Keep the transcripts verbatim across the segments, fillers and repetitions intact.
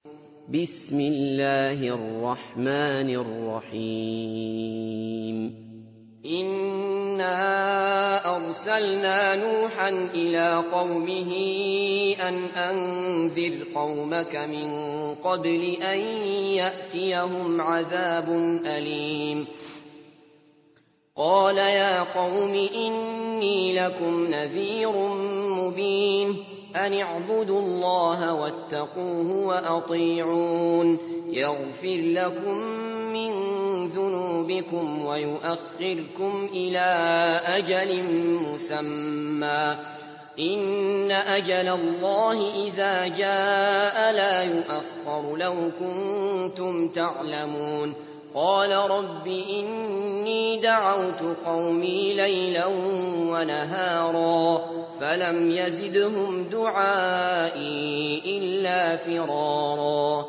بسم الله الرحمن الرحيم إنا أرسلنا نوحا إلى قومه أن أنذر قومك من قبل أن يأتيهم عذاب أليم قال يا قوم إني لكم نذير مبين أن اعبدوا الله واتقوه وأطيعون يغفر لكم من ذنوبكم ويؤخركم إلى أجل مسمى إن أجل الله إذا جاء لا يؤخر لو كنتم تعلمون قال رب إني دعوت قومي ليلا ونهارا فلم يزدهم دعائي إلا فرارا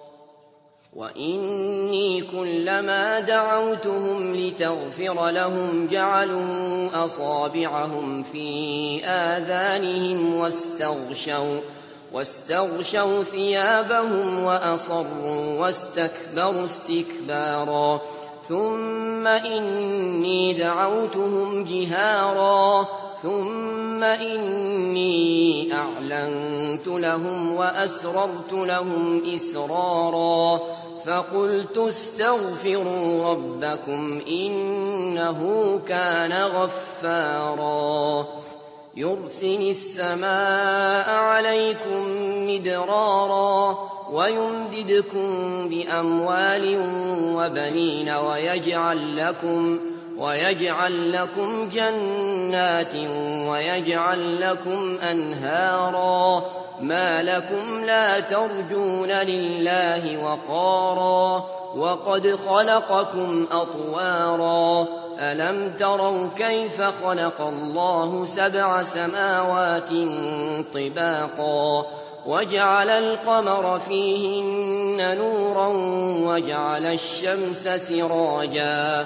وإني كلما دعوتهم لتغفر لهم جعلوا أصابعهم في آذانهم واستغشوا واستغشوا ثيابهم وأصروا واستكبروا استكبارا ثم إني دعوتهم جهارا ثم إني أعلنت لهم وأسررت لهم إسرارا فقلت استغفروا ربكم إنه كان غفارا يرسل السماء عليكم مدرارا ويمددكم بأموال وبنين ويجعل لكم ويجعل لكم جنات ويجعل لكم أنهارا ما لكم لا ترجون لله وقارا وقد خلقكم أطوارا ألم تروا كيف خلق الله سبع سماوات طباقا وجعل القمر فيهن نورا وجعل الشمس سراجا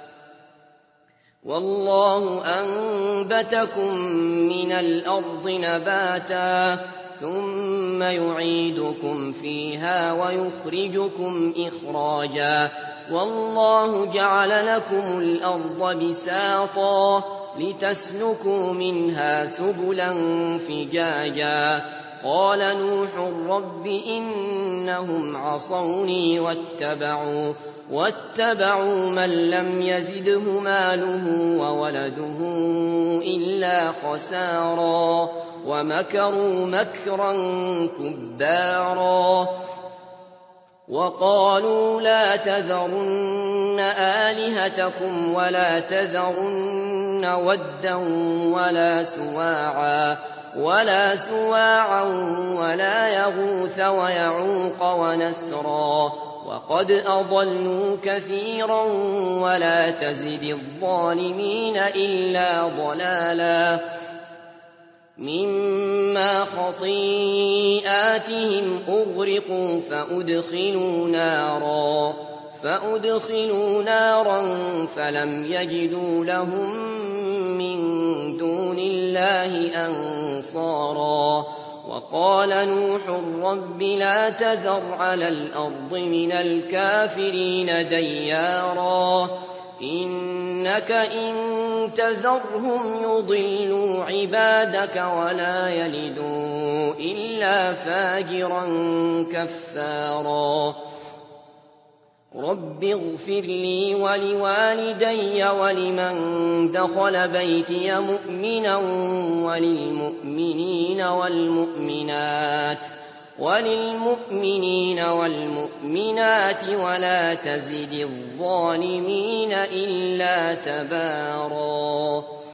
والله أنبتكم من الأرض نباتا ثم يعيدكم فيها ويخرجكم إخراجا والله جعل لكم الأرض بساطا لتسلكوا منها سبلا فجاجا قال نوح رب إنهم عصوني واتبعوا واتبعوا من لم يزده ماله وولده إلا خسارا ومكروا مكرا كبارا وقالوا لا تذرن آلهتكم ولا تذرن ودا ولا سواعا ولا سواعا ولا يغوث ويعوق ونسرا وقد أضلوا كثيرا ولا تزد الظالمين إلا ضلالا مما خطيئاتهم أغرقوا فأدخلوا نارا فأدخلوا نارا فلم يجدوا لهم من دون الله أنصارا وقال نوح رب لا تذر على الأرض من الكافرين ديارا إنك إن تذرهم يضلوا عبادك ولا يلدوا إلا فاجرا كفارا رب اغفر لي ولوالدي ولمن دخل بيتي مؤمنا وللمؤمنين والمؤمنات وللمؤمنين والمؤمنات ولا تزد الظالمين إلا تبارا